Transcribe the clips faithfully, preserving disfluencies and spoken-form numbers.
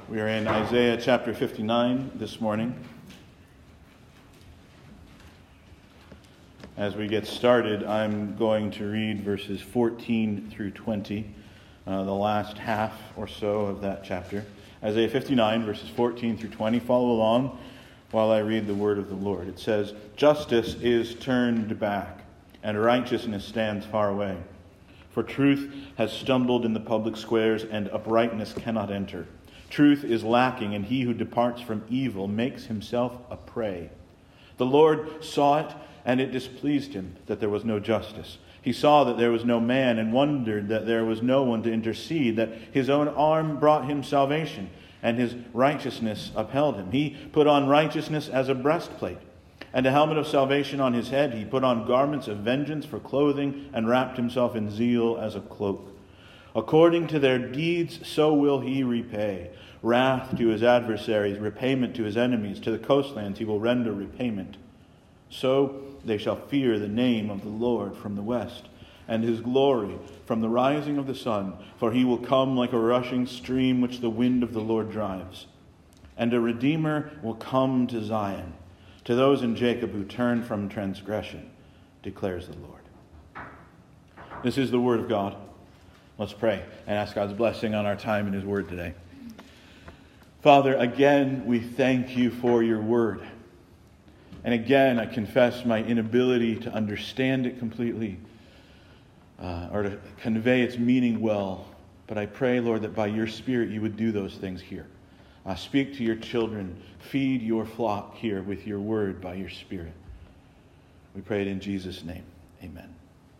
We are in Isaiah chapter fifty-nine this morning. As we get started, I'm going to read verses fourteen through twenty, uh, the last half or so of that chapter. Isaiah fifty-nine, verses fourteen through twenty. Follow along while I read the word of the Lord. It says, "Justice is turned back, and righteousness stands far away. For truth has stumbled in the public squares, and uprightness cannot enter. Truth is lacking, and he who departs from evil makes himself a prey. The Lord saw it, and it displeased him that there was no justice. He saw that there was no man, and wondered that there was no one to intercede, that his own arm brought him salvation, and his righteousness upheld him. He put on righteousness as a breastplate, and a helmet of salvation on his head. He put on garments of vengeance for clothing, and wrapped himself in zeal as a cloak. According to their deeds, so will he repay. Wrath to his adversaries, repayment to his enemies. To the coastlands he will render repayment. So they shall fear the name of the Lord from the west, and his glory from the rising of the sun. For he will come like a rushing stream which the wind of the Lord drives. And a Redeemer will come to Zion, to those in Jacob who turn from transgression, declares the Lord." This is the word of God. Let's pray and ask God's blessing on our time in his word today. Father, again, we thank you for your word. And again, I confess my inability to understand it completely uh, or to convey its meaning well. But I pray, Lord, that by your Spirit you would do those things here. Uh, speak to your children. Feed your flock here with your word by your Spirit. We pray it in Jesus' name. Amen.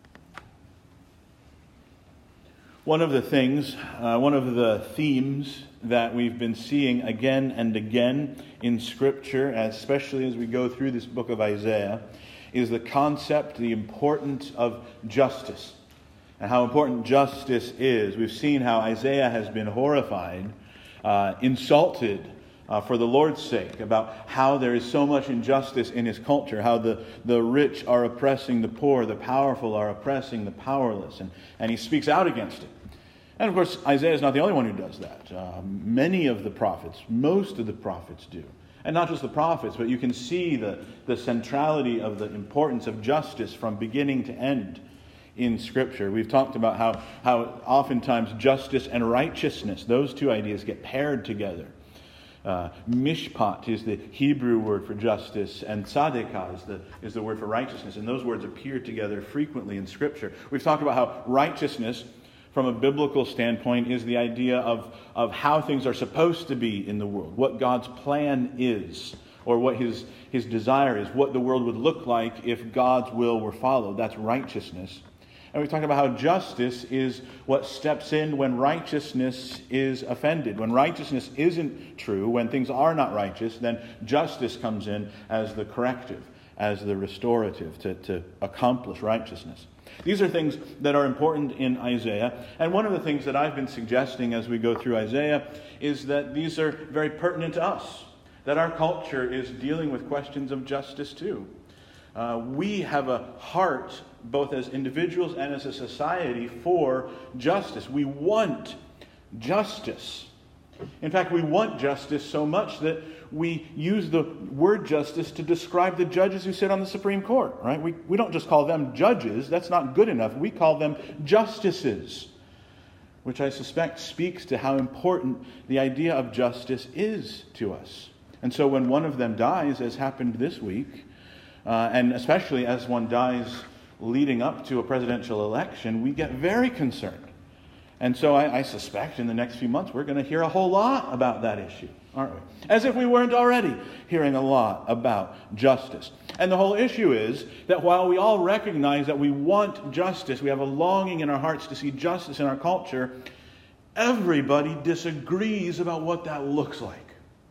One of the things, uh, one of the themes that we've been seeing again and again in Scripture, especially as we go through this book of Isaiah, is the concept, the importance of justice, and how important justice is. We've seen how Isaiah has been horrified, uh, insulted uh, for the Lord's sake, about how there is so much injustice in his culture, how the, the rich are oppressing the poor, the powerful are oppressing the powerless, and, and he speaks out against it. And of course, Isaiah is not the only one who does that. Uh, many of the prophets, most of the prophets do. And not just the prophets, but you can see the, the centrality of the importance of justice from beginning to end in Scripture. We've talked about how, how oftentimes justice and righteousness, those two ideas get paired together. Uh, mishpat is the Hebrew word for justice, and tzedakah is the, is the word for righteousness. And those words appear together frequently in Scripture. We've talked about how righteousness, from a biblical standpoint, is the idea of, of how things are supposed to be in the world, what God's plan is, or what his, his desire is, what the world would look like if God's will were followed. That's righteousness. And we talked about how justice is what steps in when righteousness is offended. When righteousness isn't true, when things are not righteous, then justice comes in as the corrective, as the restorative to, to accomplish righteousness. These are things that are important in Isaiah. And one of the things that I've been suggesting as we go through Isaiah is that these are very pertinent to us, that our culture is dealing with questions of justice too. Uh, we have a heart, both as individuals and as a society, for justice. We want justice. In fact, we want justice so much that we use the word justice to describe the judges who sit on the Supreme Court, right? We, we don't just call them judges. That's not good enough. We call them justices, which I suspect speaks to how important the idea of justice is to us. And so when one of them dies, as happened this week, uh, and especially as one dies leading up to a presidential election, we get very concerned. And so I, I suspect in the next few months we're going to hear a whole lot about that issue, aren't we? As if we weren't already hearing a lot about justice. And the whole issue is that while we all recognize that we want justice, we have a longing in our hearts to see justice in our culture, everybody disagrees about what that looks like.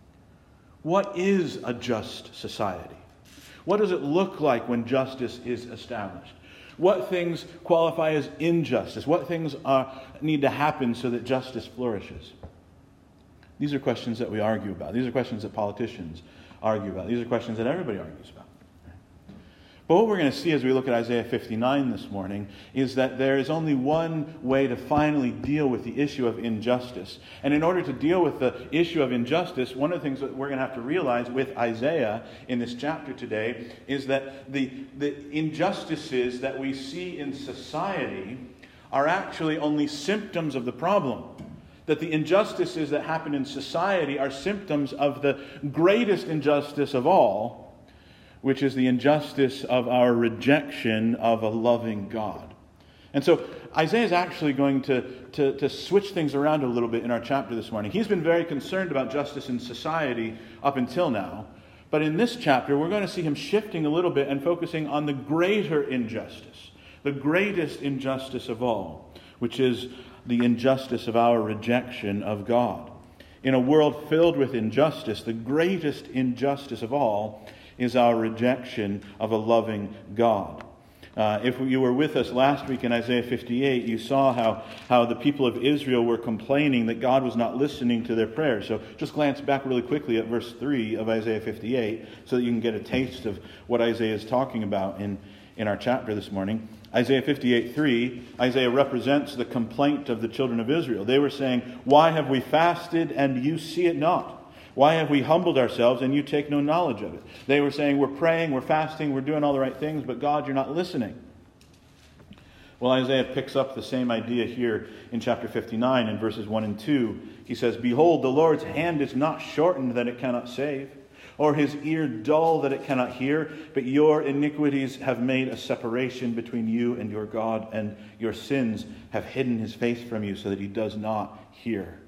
What is a just society? What does it look like when justice is established? What things qualify as injustice? What things are, need to happen so that justice flourishes? These are questions that we argue about. These are questions that politicians argue about. These are questions that everybody argues about. But what we're going to see as we look at Isaiah fifty-nine this morning is that there is only one way to finally deal with the issue of injustice. And in order to deal with the issue of injustice, one of the things that we're going to have to realize with Isaiah in this chapter today is that the, the injustices that we see in society are actually only symptoms of the problem. That the injustices that happen in society are symptoms of the greatest injustice of all, which is the injustice of our rejection of a loving God. And so Isaiah is actually going to, to, to switch things around a little bit in our chapter this morning. He's been very concerned about justice in society up until now. But in this chapter, we're going to see him shifting a little bit and focusing on the greater injustice, the greatest injustice of all, which is the injustice of our rejection of God. In a world filled with injustice, the greatest injustice of all is our rejection of a loving God. Uh, if you were with us last week in Isaiah fifty-eight, you saw how, how the people of Israel were complaining that God was not listening to their prayers. So just glance back really quickly at verse three of Isaiah fifty-eight so that you can get a taste of what Isaiah is talking about in, in our chapter this morning. Isaiah fifty-eight three, Isaiah represents the complaint of the children of Israel. They were saying, "Why have we fasted and you see it not? Why have we humbled ourselves and you take no knowledge of it?" They were saying, we're praying, we're fasting, we're doing all the right things, but God, you're not listening. Well, Isaiah picks up the same idea here in chapter fifty-nine in verses one and two. He says, "Behold, the Lord's hand is not shortened that it cannot save, or his ear dull that it cannot hear, but your iniquities have made a separation between you and your God, and your sins have hidden his face from you so that he does not hear."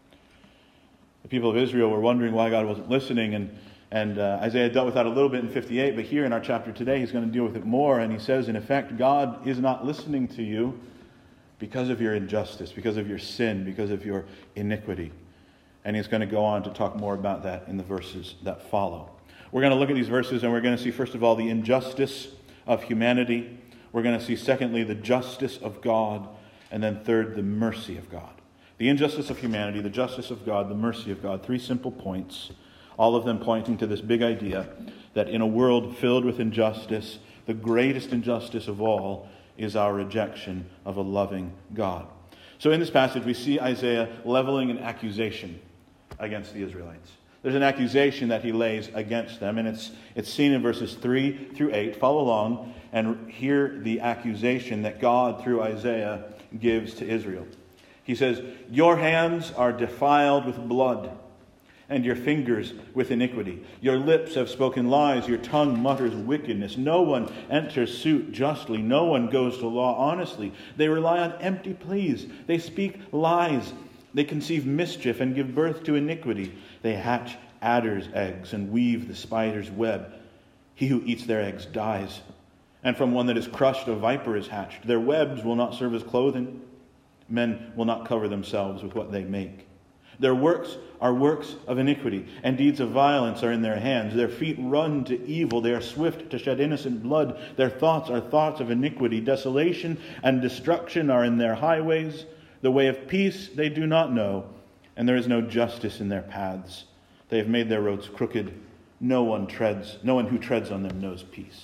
The people of Israel were wondering why God wasn't listening, and, and uh, Isaiah dealt with that a little bit in fifty-eight, but here in our chapter today he's going to deal with it more, and he says, in effect, God is not listening to you because of your injustice, because of your sin, because of your iniquity. And he's going to go on to talk more about that in the verses that follow. We're going to look at these verses, and we're going to see, first of all, the injustice of humanity. We're going to see, secondly, the justice of God, and then third, the mercy of God. The injustice of humanity, the justice of God, the mercy of God. Three simple points, all of them pointing to this big idea that in a world filled with injustice, the greatest injustice of all is our rejection of a loving God. So in this passage, we see Isaiah leveling an accusation against the Israelites. There's an accusation that he lays against them, and it's, it's seen in verses three through eight. Follow along and hear the accusation that God, through Isaiah, gives to Israel. He says, "Your hands are defiled with blood, and your fingers with iniquity. Your lips have spoken lies, your tongue mutters wickedness. No one enters suit justly, no one goes to law honestly. They rely on empty pleas, they speak lies, they conceive mischief and give birth to iniquity. They hatch adder's eggs and weave the spider's web. He who eats their eggs dies, and from one that is crushed a viper is hatched. Their webs will not serve as clothing. Men will not cover themselves with what they make. Their works are works of iniquity, and deeds of violence are in their hands. Their feet run to evil. They are swift to shed innocent blood. Their thoughts are thoughts of iniquity. Desolation and destruction are in their highways. The way of peace they do not know, and there is no justice in their paths. They have made their roads crooked. No one treads, no one who treads on them knows peace."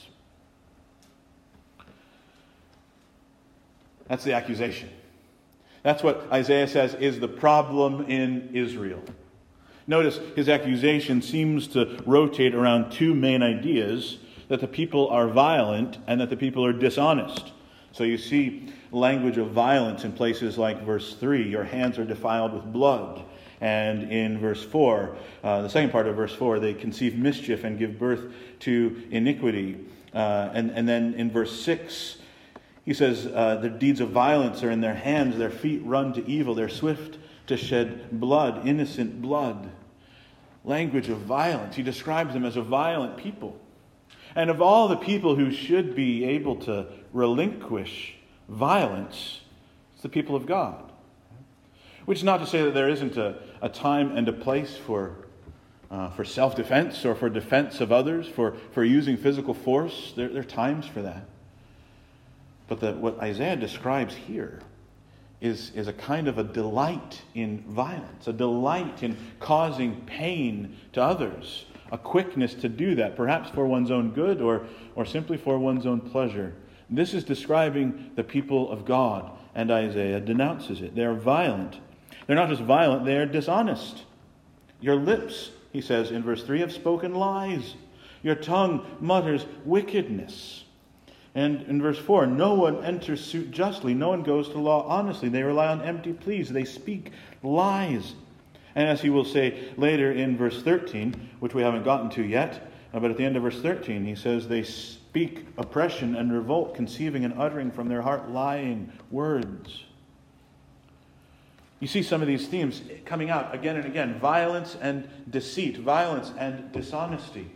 That's the accusation. That's what Isaiah says is the problem in Israel. Notice his accusation seems to rotate around two main ideas: that the people are violent and that the people are dishonest. So you see language of violence in places like verse three, "Your hands are defiled with blood." And in verse four, uh, the second part of verse four, "They conceive mischief and give birth to iniquity." Uh, and, and then in verse six, he says, uh, "The deeds of violence are in their hands. Their feet run to evil. They're swift to shed blood, innocent blood." Language of violence. He describes them as a violent people. And of all the people who should be able to relinquish violence, it's the people of God. Which is not to say that there isn't a, a time and a place for uh, for self-defense or for defense of others, for, for using physical force. There, there are times for that. But the, what Isaiah describes here is, is a kind of a delight in violence, a delight in causing pain to others, a quickness to do that, perhaps for one's own good or, or simply for one's own pleasure. This is describing the people of God, and Isaiah denounces it. They're violent. They're not just violent, they are dishonest. Your lips, he says in verse three, have spoken lies. Your tongue mutters wickedness. And in verse four, no one enters suit justly. No one goes to law honestly. They rely on empty pleas. They speak lies. And as he will say later in verse thirteen, which we haven't gotten to yet, but at the end of verse thirteen, he says they speak oppression and revolt, conceiving and uttering from their heart lying words. You see some of these themes coming out again and again. Violence and deceit. Violence and dishonesty.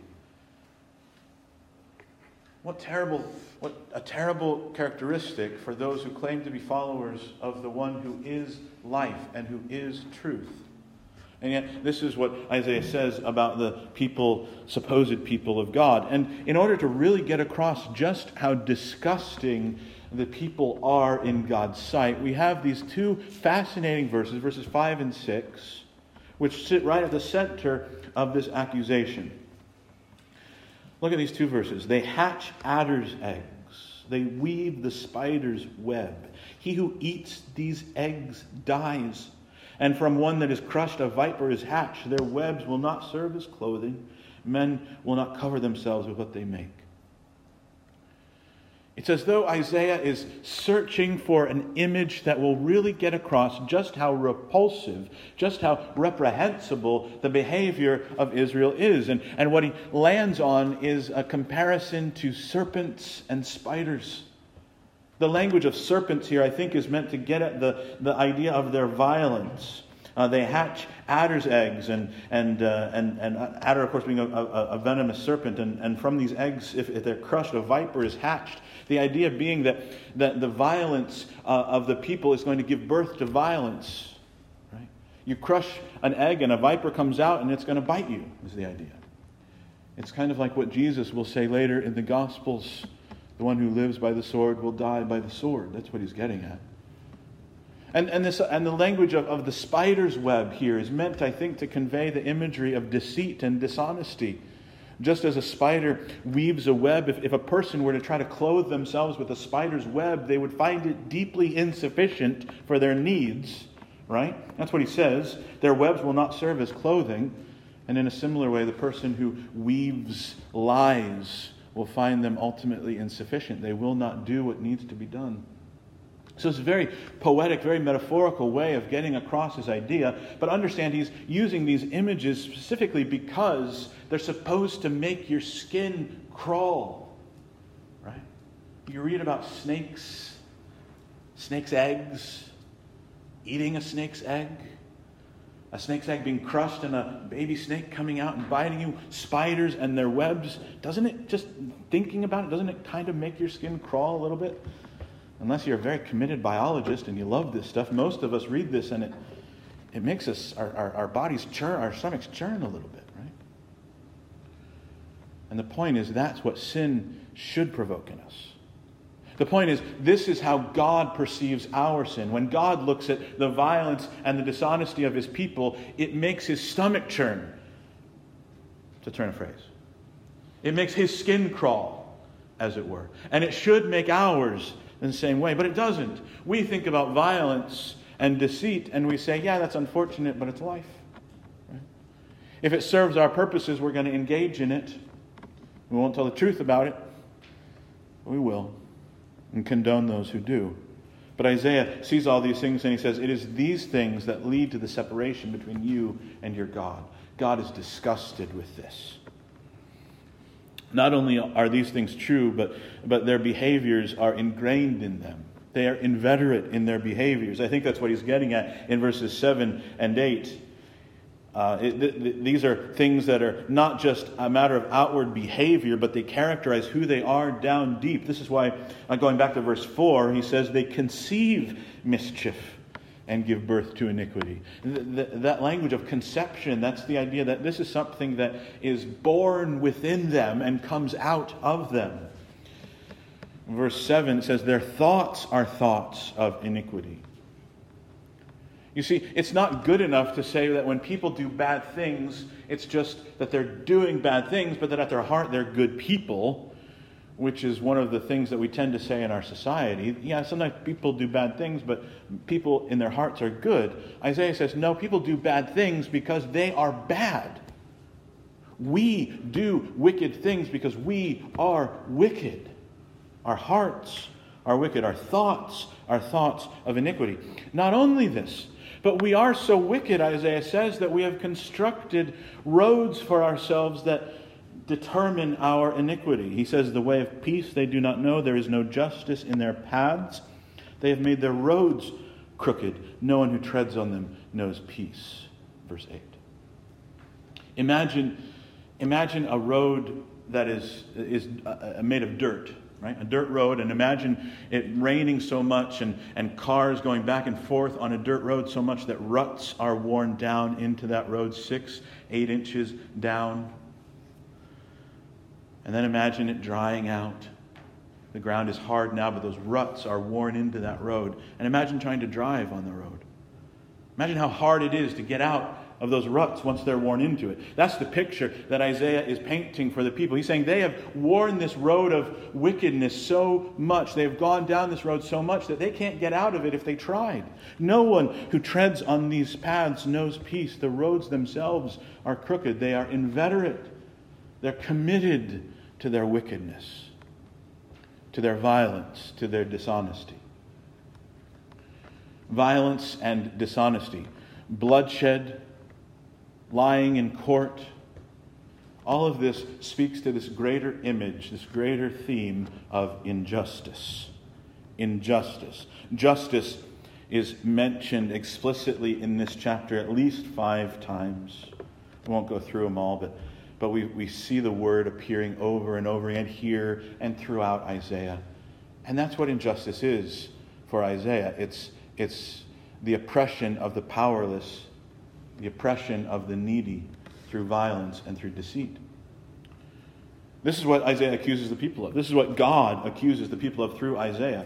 What terrible, what a terrible characteristic for those who claim to be followers of the one who is life and who is truth. And yet, this is what Isaiah says about the people, supposed people of God. And in order to really get across just how disgusting the people are in God's sight, we have these two fascinating verses, verses five and six, which sit right at the center of this accusation. Look at these two verses. They hatch adder's eggs. They weave the spider's web. He who eats these eggs dies. And from one that is crushed a viper is hatched. Their webs will not serve as clothing. Men will not cover themselves with what they make. It's as though Isaiah is searching for an image that will really get across just how repulsive, just how reprehensible the behavior of Israel is. And, and what he lands on is a comparison to serpents and spiders. The language of serpents here, I think, is meant to get at the, the idea of their violence. Uh, they hatch adder's eggs, and and uh, and and adder, of course, being a, a, a venomous serpent. And, and from these eggs, if, if they're crushed, a viper is hatched. The idea being that, that the violence uh, of the people is going to give birth to violence. Right? You crush an egg, and a viper comes out, and it's going to bite you, is the idea. It's kind of like what Jesus will say later in the Gospels. The one who lives by the sword will die by the sword. That's what he's getting at. And and this and the language of, of the spider's web here is meant, I think, to convey the imagery of deceit and dishonesty. Just as a spider weaves a web, if, if a person were to try to clothe themselves with a spider's web, they would find it deeply insufficient for their needs. Right? That's what he says. Their webs will not serve as clothing. And in a similar way, the person who weaves lies will find them ultimately insufficient. They will not do what needs to be done. So it's a very poetic, very metaphorical way of getting across his idea. But understand, he's using these images specifically because they're supposed to make your skin crawl. Right? You read about snakes, snakes' eggs, eating a snake's egg, a snake's egg being crushed and a baby snake coming out and biting you, spiders and their webs. Doesn't it, just thinking about it, doesn't it kind of make your skin crawl a little bit? Unless you're a very committed biologist and you love this stuff, most of us read this and it it makes us, our, our, our bodies churn, our stomachs churn a little bit, right? And the point is, that's what sin should provoke in us. The point is, this is how God perceives our sin. When God looks at the violence and the dishonesty of his people, it makes his stomach churn, to turn a phrase. It makes his skin crawl, as it were. And it should make ours in the same way, but it doesn't. We think about violence and deceit, and we say, yeah, that's unfortunate, but it's life. Right? If it serves our purposes, we're going to engage in it. We won't tell the truth about it, but we will, and condone those who do. But Isaiah sees all these things, and he says, it is these things that lead to the separation between you and your God. God is disgusted with this. Not only are these things true, but, but their behaviors are ingrained in them. They are inveterate in their behaviors. I think that's what he's getting at in verses seven and eight. Uh, it, th- th- these are things that are not just a matter of outward behavior, but they characterize who they are down deep. This is why, uh, going back to verse four, he says they conceive mischief and give birth to iniquity. Th- th- that language of conception, that's the idea that this is something that is born within them and comes out of them. Verse seven says, their thoughts are thoughts of iniquity. You see, it's not good enough to say that when people do bad things, it's just that they're doing bad things, but that at their heart they're good people, which is one of the things that we tend to say in our society. Yeah, sometimes people do bad things, but people in their hearts are good. Isaiah says, no, people do bad things because they are bad. We do wicked things because we are wicked. Our hearts are wicked. Our thoughts are thoughts of iniquity. Not only this, but we are so wicked, Isaiah says, that we have constructed roads for ourselves that determine our iniquity. He says, the way of peace they do not know. There is no justice in their paths. They have made their roads crooked. No one who treads on them knows peace. Verse eight. Imagine, imagine a road that is, is uh, made of dirt. Right? A dirt road, and imagine it raining so much and, and cars going back and forth on a dirt road so much that ruts are worn down into that road, six, eight inches down. And then imagine it drying out. The ground is hard now, but those ruts are worn into that road. And imagine trying to drive on the road. Imagine how hard it is to get out of those ruts once they're worn into it. That's the picture that Isaiah is painting for the people. He's saying they have worn this road of wickedness so much. They have gone down this road so much that they can't get out of it if they tried. No one who treads on these paths knows peace. The roads themselves are crooked. They are inveterate. They're committed to their wickedness, to their violence, to their dishonesty. Violence and dishonesty. Bloodshed, lying in court, all of this speaks to this greater image, this greater theme of injustice. Injustice. Justice is mentioned explicitly in this chapter at least five times. We won't go through them all, but, but we, we see the word appearing over and over again here and throughout Isaiah. And that's what injustice is for Isaiah. It's, it's the oppression of the powerless, the oppression of the needy through violence and through deceit. This is what Isaiah accuses the people of. This is what God accuses the people of through Isaiah.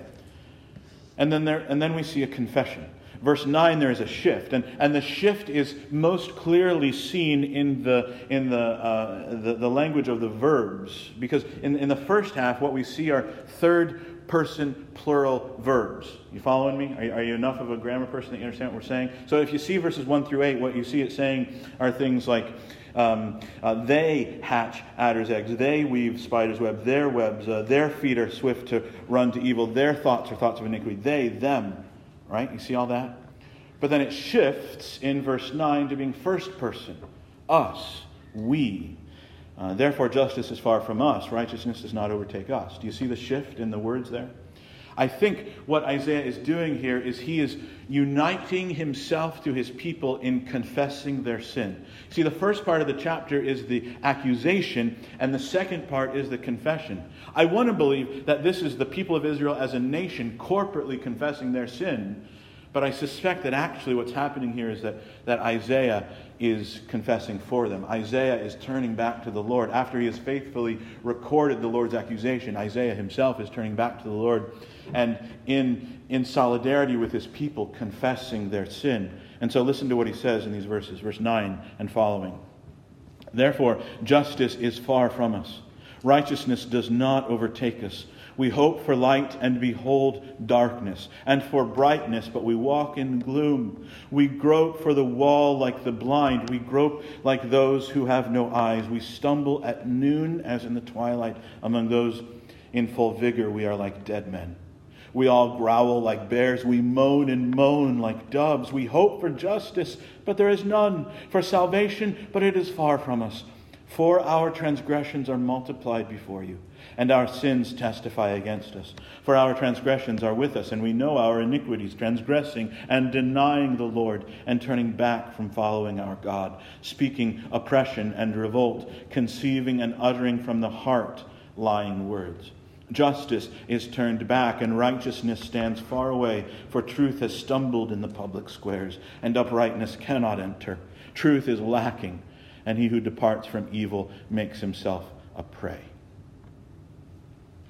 And then there, and then we see a confession. Verse nine, there is a shift, and, and the shift is most clearly seen in the in the, uh, the the language of the verbs, because in in the first half, what we see are third person plural verbs. You following me? Are you, are you enough of a grammar person that you understand what we're saying? So if you see verses one through eight, what you see it saying are things like um, uh, they hatch adder's eggs, they weave spider's web, their webs, uh, their feet are swift to run to evil, their thoughts are thoughts of iniquity, they, them. Right? You see all that? But then it shifts in verse nine to being first person. Us. We. Uh, Therefore justice is far from us. Righteousness does not overtake us. Do you see the shift in the words there? I think what Isaiah is doing here is he is uniting himself to his people in confessing their sin. See, the first part of the chapter is the accusation, and the second part is the confession. I want to believe that this is the people of Israel as a nation corporately confessing their sin, but I suspect that actually what's happening here is that, that Isaiah is confessing for them. Isaiah is turning back to the Lord. After he has faithfully recorded the Lord's accusation, Isaiah himself is turning back to the Lord and in, in solidarity with his people confessing their sin. And so listen to what he says in these verses, verse nine and following. Therefore, justice is far from us. Righteousness does not overtake us. We hope for light and behold darkness, and for brightness, but we walk in gloom. We grope for the wall like the blind. We grope like those who have no eyes. We stumble at noon as in the twilight. Among those in full vigor, we are like dead men. We all growl like bears. We moan and moan like doves. We hope for justice, but there is none. For salvation, but it is far from us. For our transgressions are multiplied before you, and our sins testify against us. For our transgressions are with us, and we know our iniquities, transgressing and denying the Lord, and turning back from following our God, speaking oppression and revolt, conceiving and uttering from the heart lying words. Justice is turned back, and righteousness stands far away, for truth has stumbled in the public squares, and uprightness cannot enter. Truth is lacking, and he who departs from evil makes himself a prey.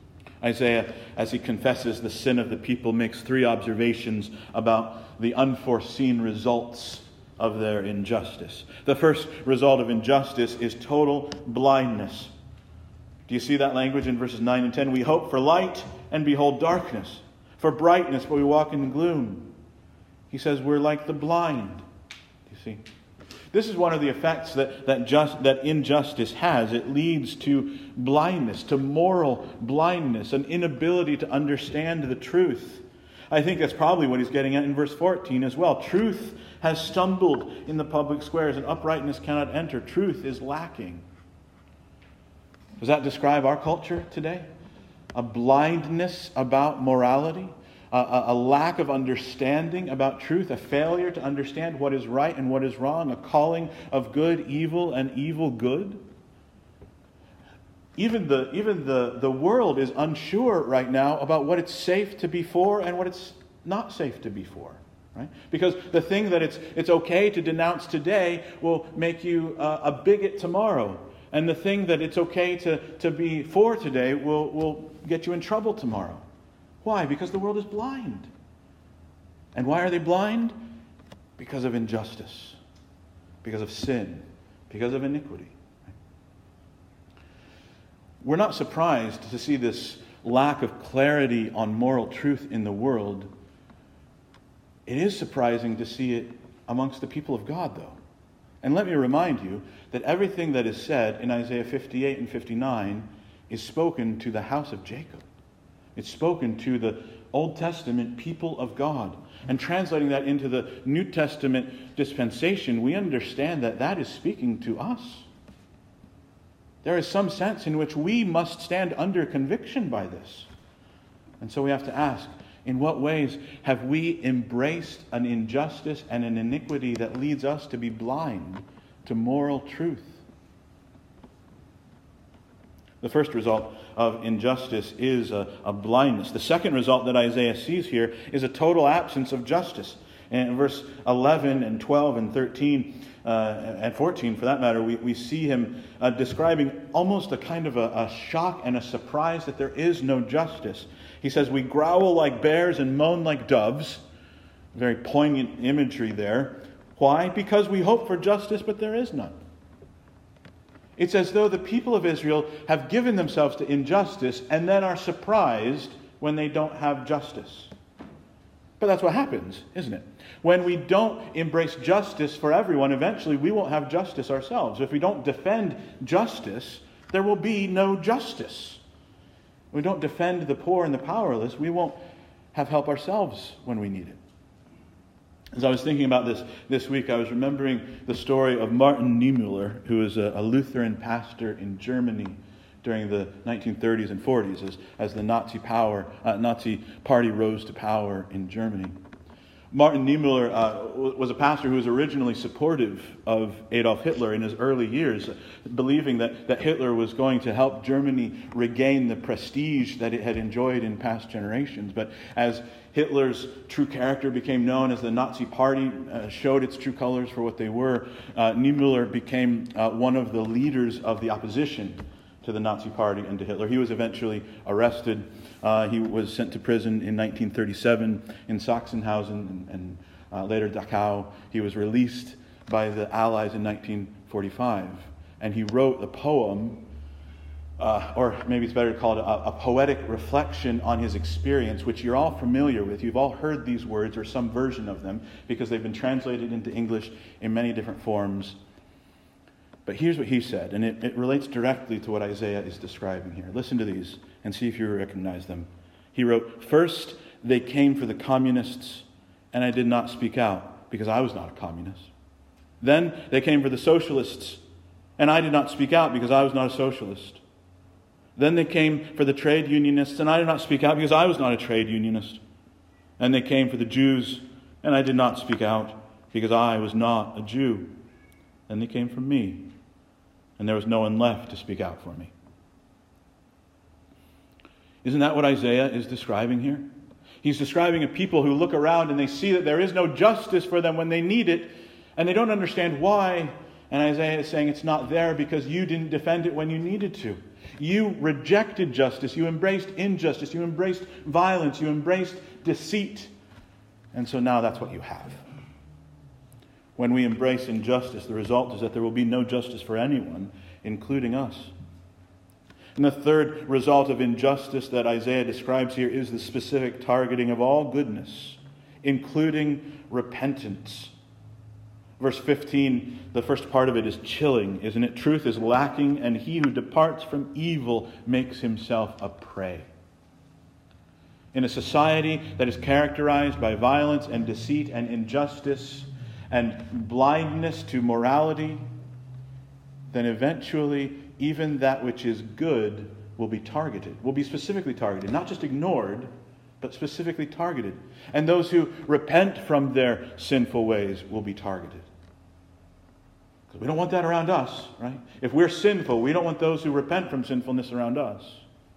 Isaiah, as he confesses the sin of the people, makes three observations about the unforeseen results of their injustice. The first result of injustice is total blindness. Do you see that language in verses nine and ten? We hope for light and behold darkness, for brightness, but we walk in gloom. He says we're like the blind. Do you see? This is one of the effects that, that, just, that injustice has. It leads to blindness, to moral blindness, an inability to understand the truth. I think that's probably what he's getting at in verse fourteen as well. Truth has stumbled in the public squares, and uprightness cannot enter. Truth is lacking. Does that describe our culture today? A blindness about morality? A, a lack of understanding about truth, a failure to understand what is right and what is wrong, a calling of good evil and evil good. Even the even the, the world is unsure right now about what it's safe to be for and what it's not safe to be for. Right? Because the thing that it's it's okay to denounce today will make you uh, a bigot tomorrow. And the thing that it's okay to, to be for today will, will get you in trouble tomorrow. Why? Because the world is blind. And why are they blind? Because of injustice, because of sin, because of iniquity. We're not surprised to see this lack of clarity on moral truth in the world. It is surprising to see it amongst the people of God, though. And let me remind you that everything that is said in Isaiah fifty-eight and fifty-nine is spoken to the house of Jacob. It's spoken to the Old Testament people of God. And translating that into the New Testament dispensation, we understand that that is speaking to us. There is some sense in which we must stand under conviction by this. And so we have to ask, in what ways have we embraced an injustice and an iniquity that leads us to be blind to moral truth? The first result of injustice is a, a blindness. The second result that Isaiah sees here is a total absence of justice. And in verse eleven and twelve and thirteen uh, and fourteen, for that matter, we, we see him uh, describing almost a kind of a, a shock and a surprise that there is no justice. He says, we growl like bears and moan like doves. Very poignant imagery there. Why? Because we hope for justice, but there is none. It's as though the people of Israel have given themselves to injustice and then are surprised when they don't have justice. But that's what happens, isn't it? When we don't embrace justice for everyone, eventually we won't have justice ourselves. If we don't defend justice, there will be no justice. If we don't defend the poor and the powerless, we won't have help ourselves when we need it. As I was thinking about this this week, I was remembering the story of Martin Niemöller, who was a, a Lutheran pastor in Germany during the nineteen thirties and forties as, as the Nazi power, uh, Nazi party rose to power in Germany. Martin Niemöller uh, was a pastor who was originally supportive of Adolf Hitler in his early years, believing that, that Hitler was going to help Germany regain the prestige that it had enjoyed in past generations. But as Hitler's true character became known, as the Nazi Party uh, showed its true colors for what they were, uh, Niemöller became uh, one of the leaders of the opposition to the Nazi Party and to Hitler. He was eventually arrested. Uh, he was sent to prison in nineteen thirty-seven in Sachsenhausen and, and uh, later Dachau. He was released by the Allies in nineteen forty-five. And he wrote a poem, uh, or maybe it's better to call it a, a poetic reflection on his experience, which you're all familiar with. You've all heard these words or some version of them because they've been translated into English in many different forms. But here's what he said, and it, it relates directly to what Isaiah is describing here. Listen to these and see if you recognize them. He wrote, "First they came for the communists, and I did not speak out because I was not a communist. Then they came for the socialists, and I did not speak out because I was not a socialist. Then they came for the trade unionists, and I did not speak out because I was not a trade unionist. And they came for the Jews, and I did not speak out because I was not a Jew. Then they came for me, and there was no one left to speak out for me." Isn't that what Isaiah is describing here? He's describing a people who look around and they see that there is no justice for them when they need it, and they don't understand why. And Isaiah is saying it's not there because you didn't defend it when you needed to. You rejected justice. You embraced injustice. You embraced violence. You embraced deceit. And so now that's what you have. When we embrace injustice, the result is that there will be no justice for anyone, including us. And the third result of injustice that Isaiah describes here is the specific targeting of all goodness, including repentance. Verse fifteen, the first part of it is chilling, isn't it? Truth is lacking, and he who departs from evil makes himself a prey. In a society that is characterized by violence and deceit and injustice and blindness to morality, then eventually even that which is good will be targeted, will be specifically targeted, not just ignored, but specifically targeted. And those who repent from their sinful ways will be targeted. Because we don't want that around us, right? If we're sinful, we don't want those who repent from sinfulness around us.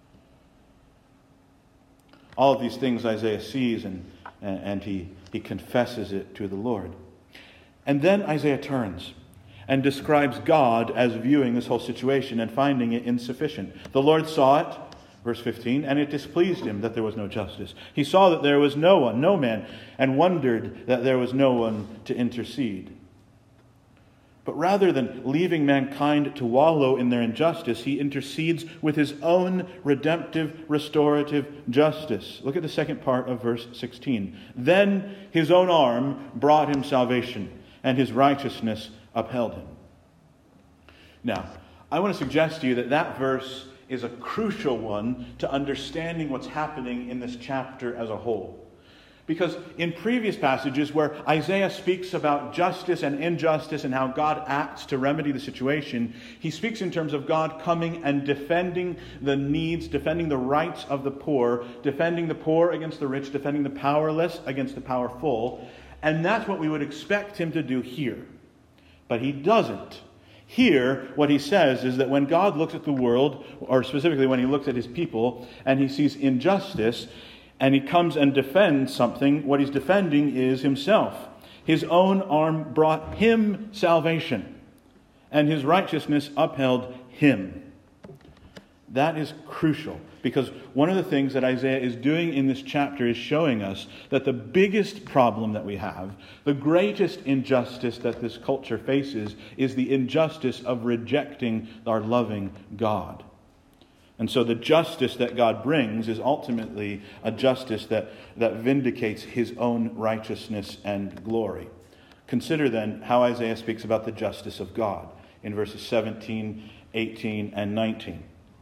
All of these things Isaiah sees, and, and he, he confesses it to the Lord. And then Isaiah turns and describes God as viewing this whole situation and finding it insufficient. The Lord saw it, verse fifteen, and it displeased him that there was no justice. He saw that there was no one, no man, and wondered that there was no one to intercede. But rather than leaving mankind to wallow in their injustice, he intercedes with his own redemptive, restorative justice. Look at the second part of verse sixteen. Then his own arm brought him salvation, and his righteousness upheld him. Now, I want to suggest to you that that verse is a crucial one to understanding what's happening in this chapter as a whole. Because in previous passages where Isaiah speaks about justice and injustice and how God acts to remedy the situation, he speaks in terms of God coming and defending the needs, defending the rights of the poor, defending the poor against the rich, defending the powerless against the powerful. And that's what we would expect him to do here. But he doesn't. Here, what he says is that when God looks at the world, or specifically when he looks at his people, and he sees injustice, and he comes and defends something, what he's defending is himself. His own arm brought him salvation, and his righteousness upheld him. That is crucial, because one of the things that Isaiah is doing in this chapter is showing us that the biggest problem that we have, the greatest injustice that this culture faces, is the injustice of rejecting our loving God. And so the justice that God brings is ultimately a justice that, that vindicates his own righteousness and glory. Consider then how Isaiah speaks about the justice of God in verses seventeen, eighteen, and nineteen.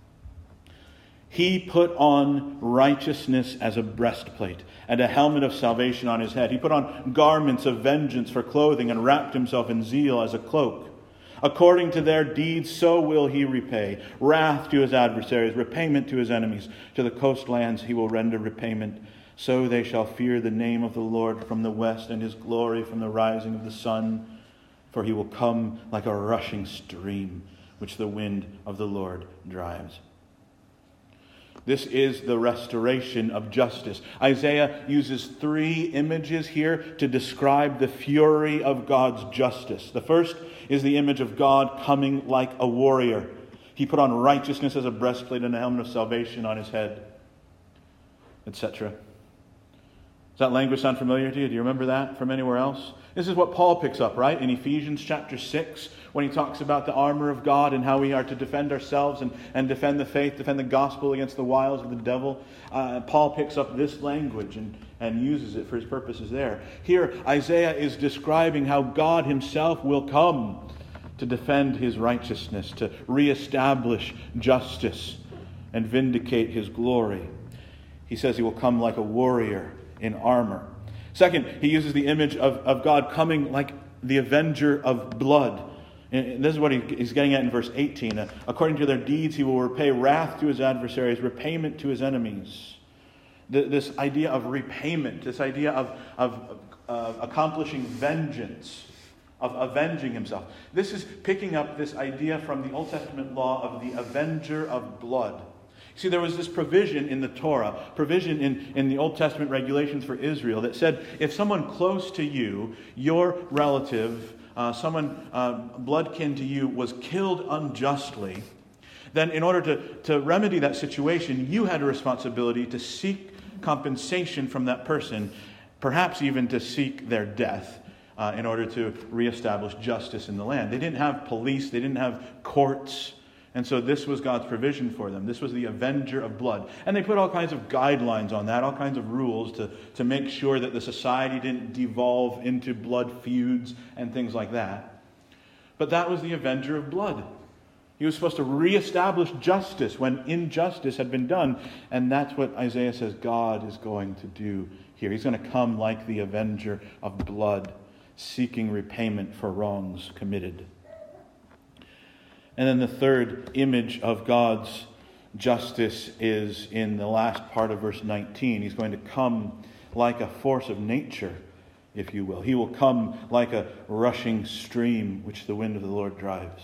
He put on righteousness as a breastplate and a helmet of salvation on his head. He put on garments of vengeance for clothing and wrapped himself in zeal as a cloak. According to their deeds, so will he repay. Wrath to his adversaries, repayment to his enemies. To the coastlands he will render repayment. So they shall fear the name of the Lord from the west, and his glory from the rising of the sun. For he will come like a rushing stream, which the wind of the Lord drives. This is the restoration of justice. Isaiah uses three images here to describe the fury of God's justice. The first is the image of God coming like a warrior. He put on righteousness as a breastplate and a helmet of salvation on his head, et cetera. Does that language sound familiar to you? Do you remember that from anywhere else? This is what Paul picks up, right? In Ephesians chapter six, when he talks about the armor of God and how we are to defend ourselves and, and defend the faith, defend the gospel against the wiles of the devil. Uh, Paul picks up this language and, and uses it for his purposes there. Here, Isaiah is describing how God himself will come to defend his righteousness, to reestablish justice and vindicate his glory. He says he will come like a warrior in armor. Second, he uses the image of, of God coming like the avenger of blood. And this is what he, he's getting at in verse eighteen. According to their deeds, he will repay wrath to his adversaries, repayment to his enemies. The, this idea of repayment, this idea of, of, of accomplishing vengeance, of avenging himself. This is picking up this idea from the Old Testament law of the avenger of blood. See, there was this provision in the Torah, provision in, in the Old Testament regulations for Israel that said if someone close to you, your relative, uh, someone uh, blood kin to you was killed unjustly, then in order to, to remedy that situation, you had a responsibility to seek compensation from that person, perhaps even to seek their death uh, in order to reestablish justice in the land. They didn't have police, they didn't have courts, and so this was God's provision for them. This was the avenger of blood. And they put all kinds of guidelines on that, all kinds of rules to, to make sure that the society didn't devolve into blood feuds and things like that. But that was the avenger of blood. He was supposed to reestablish justice when injustice had been done. And that's what Isaiah says God is going to do here. He's going to come like the avenger of blood, seeking repayment for wrongs committed. And then the third image of God's justice is in the last part of verse nineteen. He's going to come like a force of nature, if you will. He will come like a rushing stream which the wind of the Lord drives.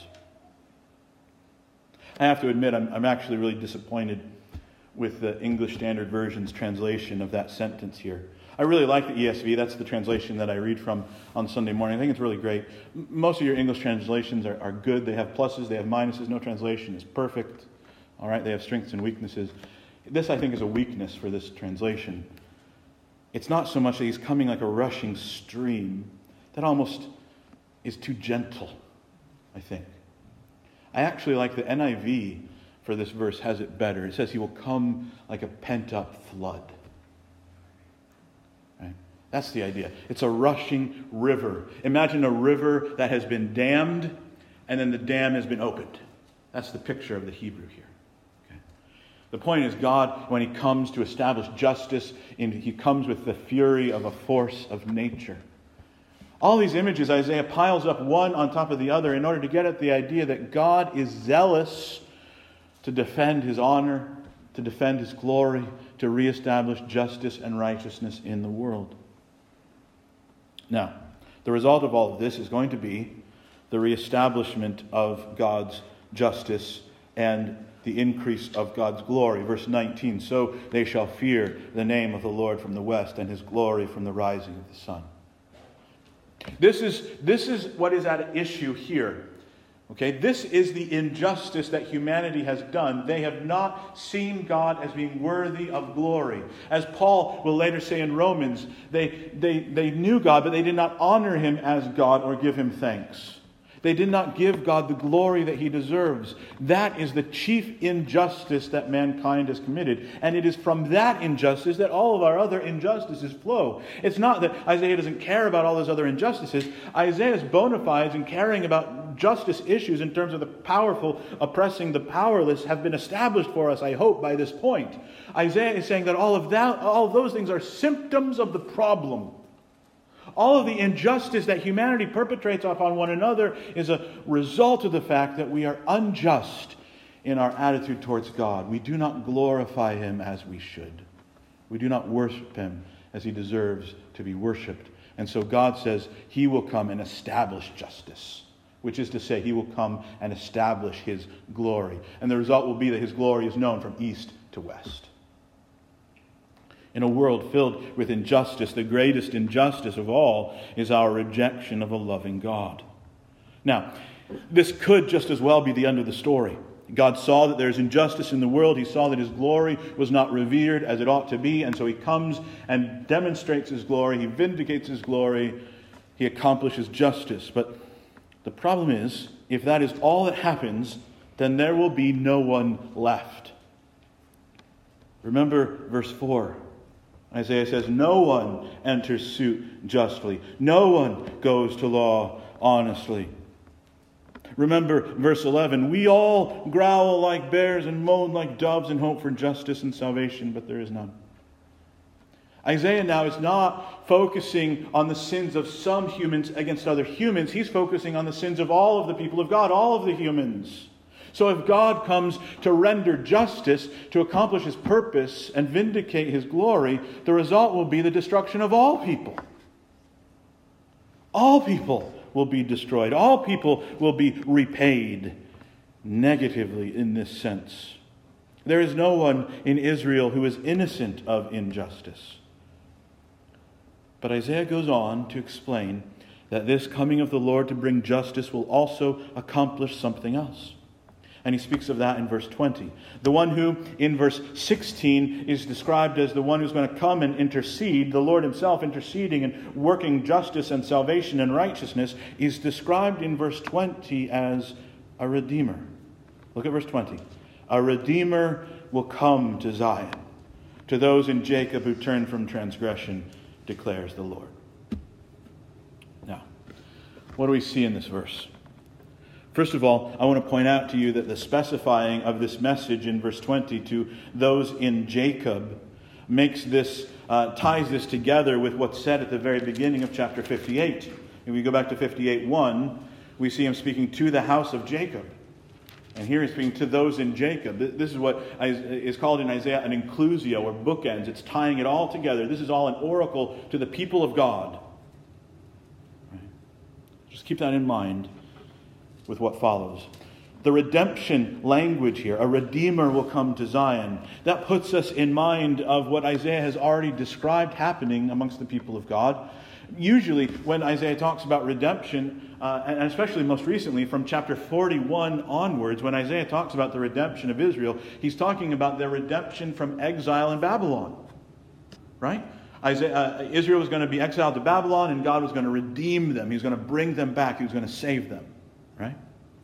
I have to admit, I'm, I'm actually really disappointed with the English Standard Version's translation of that sentence here. I really like the E S V. That's the translation that I read from on Sunday morning. I think it's really great. Most of your English translations are, are good. They have pluses, they have minuses. No translation is perfect. All right, they have strengths and weaknesses. This, I think, is a weakness for this translation. It's not so much that he's coming like a rushing stream. That almost is too gentle, I think. I actually like the N I V for this verse has it better. It says he will come like a pent-up flood. Right? That's the idea. It's a rushing river. Imagine a river that has been dammed and then the dam has been opened. That's the picture of the Hebrew here. Okay? The point is God, when he comes to establish justice, he comes with the fury of a force of nature. All these images Isaiah piles up one on top of the other in order to get at the idea that God is zealous to defend his honor, to defend his glory, to reestablish justice and righteousness in the world. Now, the result of all of this is going to be the reestablishment of God's justice and the increase of God's glory. Verse nineteen, so they shall fear the name of the Lord from the west and his glory from the rising of the sun. This is, this is what is at issue here. Okay, this is the injustice that humanity has done. They have not seen God as being worthy of glory. As Paul will later say in Romans, they, they, they knew God, but they did not honor him as God or give him thanks. They did not give God the glory that he deserves. That is the chief injustice that mankind has committed. And it is from that injustice that all of our other injustices flow. It's not that Isaiah doesn't care about all those other injustices. Isaiah's bona fides in caring about justice issues in terms of the powerful oppressing the powerless have been established for us, I hope, by this point. Isaiah is saying that all of that, all of those things are symptoms of the problem. All of the injustice that humanity perpetrates upon one another is a result of the fact that we are unjust in our attitude towards God. We do not glorify him as we should. We do not worship him as he deserves to be worshipped. And so God says he will come and establish justice, which is to say he will come and establish his glory. And the result will be that his glory is known from east to west. In a world filled with injustice, the greatest injustice of all is our rejection of a loving God. Now, this could just as well be the end of the story. God saw that there's injustice in the world. He saw that his glory was not revered as it ought to be. And so he comes and demonstrates his glory. He vindicates his glory. He accomplishes justice. But the problem is, if that is all that happens, then there will be no one left. Remember verse four. Isaiah says, no one enters suit justly. No one goes to law honestly. Remember verse eleven. We all growl like bears and moan like doves and hope for justice and salvation, but there is none. Isaiah now is not focusing on the sins of some humans against other humans. He's focusing on the sins of all of the people of God, all of the humans. So if God comes to render justice, to accomplish his purpose and vindicate his glory, the result will be the destruction of all people. All people will be destroyed. All people will be repaid negatively in this sense. There is no one in Israel who is innocent of injustice. But Isaiah goes on to explain that this coming of the Lord to bring justice will also accomplish something else. And he speaks of that in verse twenty. The one who, in verse sixteen, is described as the one who's going to come and intercede, the Lord himself interceding and working justice and salvation and righteousness, is described in verse twenty as a redeemer. Look at verse twenty. A redeemer will come to Zion, to those in Jacob who turn from transgression, declares the Lord. Now, what do we see in this verse? First of all, I want to point out to you that the specifying of this message in verse twenty to those in Jacob makes this, uh, ties this together with what's said at the very beginning of chapter fifty-eight. If we go back to fifty-eight one, we see him speaking to the house of Jacob. And here he's speaking to those in Jacob. This is what is called in Isaiah an inclusio, or bookends. It's tying it all together. This is all an oracle to the people of God. Right? Just keep that in mind with what follows. The redemption language here, a redeemer will come to Zion, that puts us in mind of what Isaiah has already described happening amongst the people of God. Usually when Isaiah talks about redemption, uh, and especially most recently from chapter forty-one onwards, when Isaiah talks about the redemption of Israel, he's talking about their redemption from exile in Babylon. Right? Isaiah, uh, Israel was going to be exiled to Babylon, and God was going to redeem them. He was going to bring them back. He was going to save them. Right?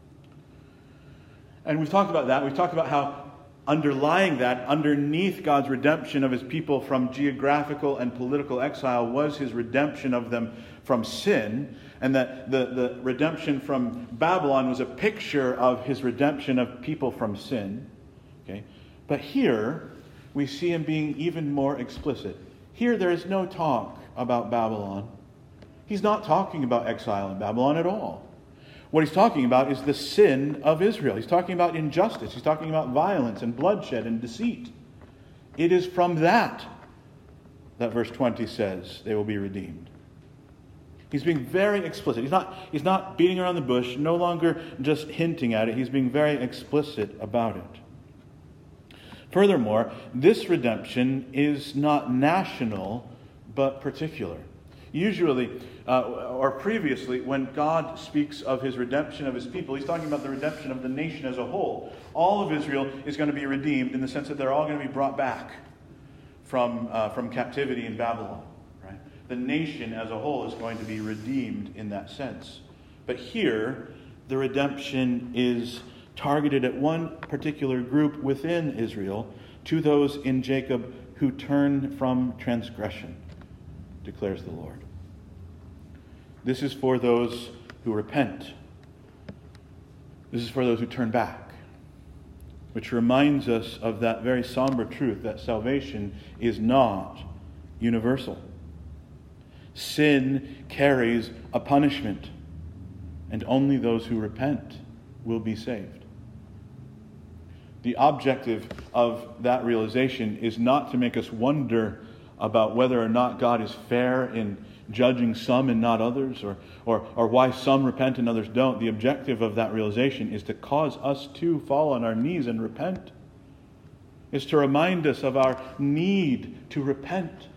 And we've talked about that. We've talked about how underlying that, underneath God's redemption of his people from geographical and political exile, was his redemption of them from sin. And that the, the redemption from Babylon was a picture of his redemption of people from sin. Okay? But here, we see him being even more explicit. Here, there is no talk about Babylon. He's not talking about exile in Babylon at all. What he's talking about is the sin of Israel. He's talking about injustice. He's talking about violence and bloodshed and deceit. It is from that that verse twenty says they will be redeemed. He's being very explicit. He's not, he's not beating around the bush, no longer just hinting at it. He's being very explicit about it. Furthermore, this redemption is not national, but particular. Usually, uh, or previously, when God speaks of his redemption of his people, he's talking about the redemption of the nation as a whole. All of Israel is going to be redeemed in the sense that they're all going to be brought back from, uh, from captivity in Babylon. Right? The nation as a whole is going to be redeemed in that sense. But here, the redemption is targeted at one particular group within Israel, to those in Jacob who turn from transgression, declares the Lord. This is for those who repent. This is for those who turn back. Which reminds us of that very somber truth that salvation is not universal. Sin carries a punishment, and only those who repent will be saved. The objective of that realization is not to make us wonder about whether or not God is fair in judging some and not others, or, or, or why some repent and others don't. The objective of that realization is to cause us to fall on our knees and repent. Is to remind us of our need to repent.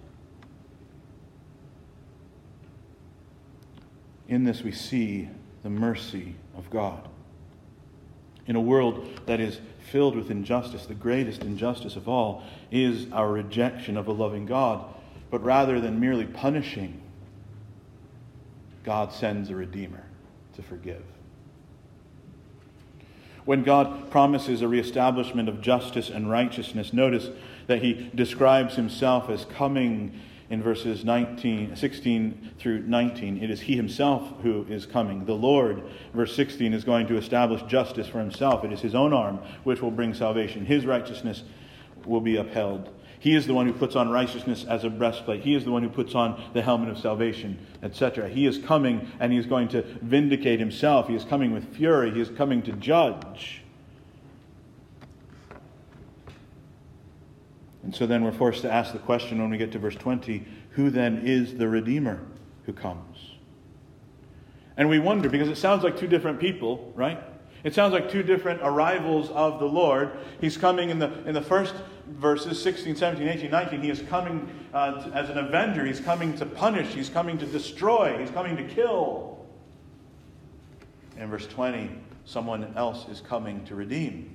In this we see the mercy of God. In a world that is filled with injustice, the greatest injustice of all is our rejection of a loving God. But rather than merely punishing, God sends a Redeemer to forgive. When God promises a reestablishment of justice and righteousness, notice that he describes himself as coming in verses nineteen, sixteen through nineteen. It is he himself who is coming. The Lord, verse sixteen, is going to establish justice for himself. It is his own arm which will bring salvation. His righteousness will be upheld. He is the one who puts on righteousness as a breastplate. He is the one who puts on the helmet of salvation, et cetera. He is coming and he is going to vindicate himself. He is coming with fury. He is coming to judge. And so then we're forced to ask the question when we get to verse twenty, who then is the Redeemer who comes? And we wonder, because it sounds like two different people, right? It sounds like two different arrivals of the Lord. He's coming in the in the first verses, sixteen, seventeen, eighteen, nineteen. He is coming uh, to, as an avenger. He's coming to punish. He's coming to destroy. He's coming to kill. In verse twenty, someone else is coming to redeem.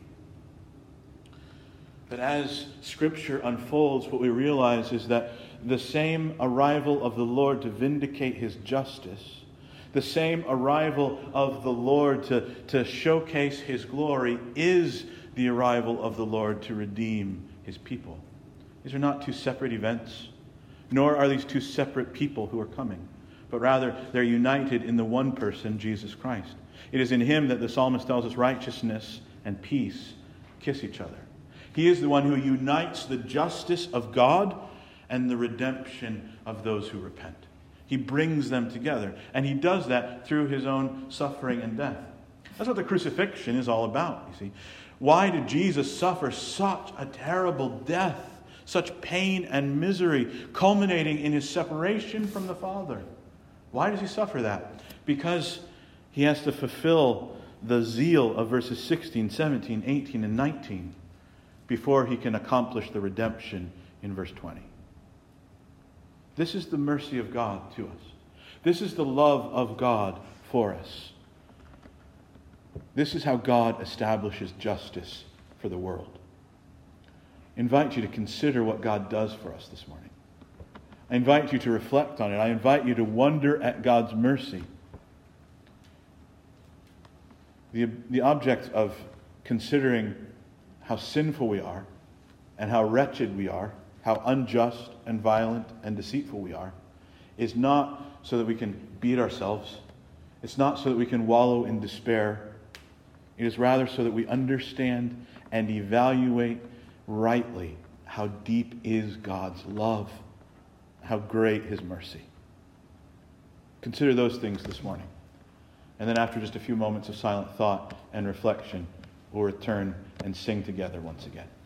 But as Scripture unfolds, what we realize is that the same arrival of the Lord to vindicate his justice, the same arrival of the Lord to, to showcase his glory, is the arrival of the Lord to redeem his people. These are not two separate events, nor are these two separate people who are coming, but rather they're united in the one person, Jesus Christ. It is in him that the psalmist tells us righteousness and peace kiss each other. He is the one who unites the justice of God and the redemption of those who repent. He brings them together, and he does that through his own suffering and death. That's what the crucifixion is all about, you see. Why did Jesus suffer such a terrible death, such pain and misery, culminating in his separation from the Father? Why does he suffer that? Because he has to fulfill the zeal of verses sixteen, seventeen, eighteen, and nineteen before he can accomplish the redemption in verse twenty. This is the mercy of God to us. This is the love of God for us. This is how God establishes justice for the world. I invite you to consider what God does for us this morning. I invite you to reflect on it. I invite you to wonder at God's mercy. The, the object of considering how sinful we are and how wretched we are, how unjust and violent and deceitful we are, is not so that we can beat ourselves. It's not so that we can wallow in despair. It is rather so that we understand and evaluate rightly how deep is God's love, how great his mercy. Consider those things this morning. And then after just a few moments of silent thought and reflection, we'll return and sing together once again.